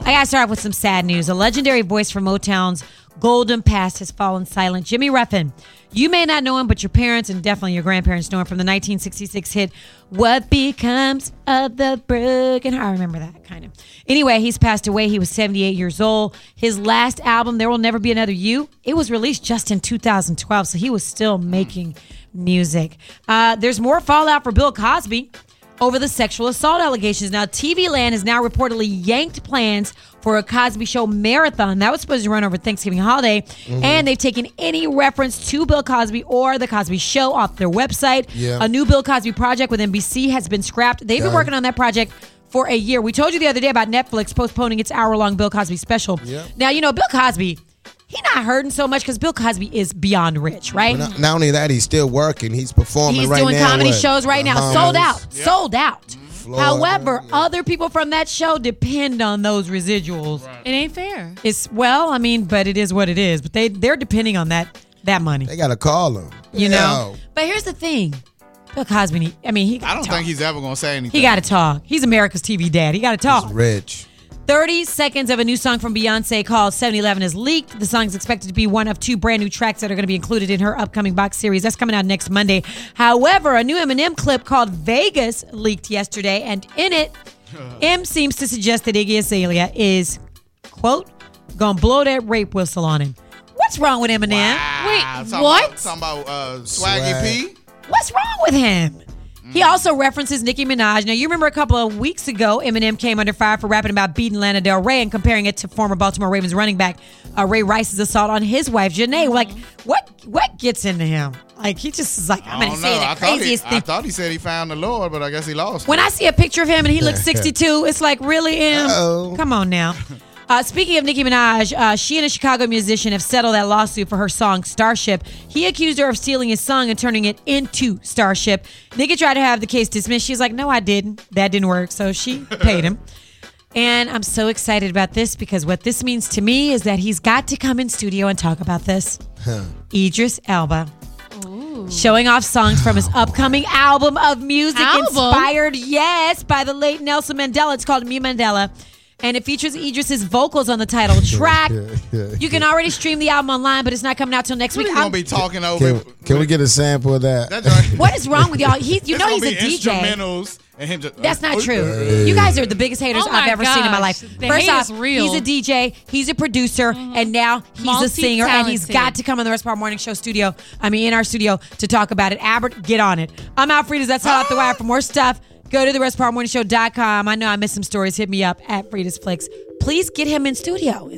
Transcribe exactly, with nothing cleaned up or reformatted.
I gotta start off with some sad news. A legendary voice from Motown's golden past has fallen silent. Jimmy Ruffin. You may not know him, but your parents and definitely your grandparents know him from the nineteen sixty-six hit, What Becomes of the Broken Heart. I remember that, kind of. Anyway, he's passed away. He was seventy-eight years old. His last album, There Will Never Be Another You, it was released just in two thousand twelve, so he was still making music. Uh, there's more fallout for Bill Cosby over the sexual assault allegations. Now, T V Land has now reportedly yanked plans for a Cosby Show marathon. That was supposed to run over Thanksgiving holiday, mm-hmm. and they've taken any reference to Bill Cosby or the Cosby Show off their website. Yeah. A new Bill Cosby project with N B C has been scrapped. They've Done. been working on that project for a year. We told you the other day about Netflix postponing its hour-long Bill Cosby special. Yeah. Now, you know, Bill Cosby, he's not hurting so much because Bill Cosby is beyond rich, right? Not, not only that, he's still working. He's performing He's right now. doing comedy what? shows right now. Uh-huh. Sold out. Yeah. Sold out. Florida, However, yeah. other people from that show depend on those residuals. Right. It ain't fair. It's well, I mean, but it is what it is. But they they're depending on that that money. They got to call him. You Yeah. know. But here's the thing, Bill Cosby. need- I mean, he. Gotta I don't talk. think he's ever gonna say anything. He got to talk. He's America's T V dad. He got to talk. He's rich. thirty seconds of a new song from Beyonce called seven eleven is leaked. The song is expected to be one of two brand new tracks that are going to be included in her upcoming box series. That's coming out next Monday. However, a new Eminem clip called Vegas leaked yesterday, and in it, M seems to suggest that Iggy Azalea is, quote, gonna blow that rape whistle on him. What's wrong with Eminem? Wow. Wait, Talking what? About, talking about uh, Swaggy Swag. P. What's wrong with him? He also references Nicki Minaj. Now, you remember a couple of weeks ago, Eminem came under fire for rapping about beating Lana Del Rey and comparing it to former Baltimore Ravens running back uh, Ray Rice's assault on his wife, Janae. Like, what what gets into him? Like, he just is like, I'm I going to don't say know. the I thought, he, craziest I thing. thought he said he found the Lord, but I guess he lost. When I see a picture of him and he looks sixty-two, it's like, really, Em? Uh-oh. Come on now. Uh, speaking of Nicki Minaj, uh, she and a Chicago musician have settled that lawsuit for her song Starship. He accused her of stealing his song and turning it into Starship. Nicki tried to have the case dismissed. She's like, no, I didn't. That didn't work. So she paid him. And I'm so excited about this because what this means to me is that he's got to come in studio and talk about this. Huh. Idris Elba. Showing off songs from his upcoming album of music Album? inspired, yes, by the late Nelson Mandela. It's called Me Mandela. And it features Idris's vocals on the title track. You can already stream the album online, but it's not coming out till next We're week. gonna I'm- be talking over. Can, can we get a sample of that? That's right. what is wrong with y'all? He, you It's know gonna he's a be D J. Instrumentals and him just, That's not oh, true. You guys are the biggest haters Oh my I've ever seen in my life. gosh. The First hate off, is real. he's a D J, he's a producer, and now he's a singer, and he's Multi-talented. got to come on the Rest of Our Morning Show studio. I mean, in our studio to talk about it. Albert, get on it. I'm Alfreda's. That's Hot Off the Wire. For more stuff, go to the rest of our morning show dot com. I know I missed some stories. Hit me up at Frida's Flicks. Please get him in studio.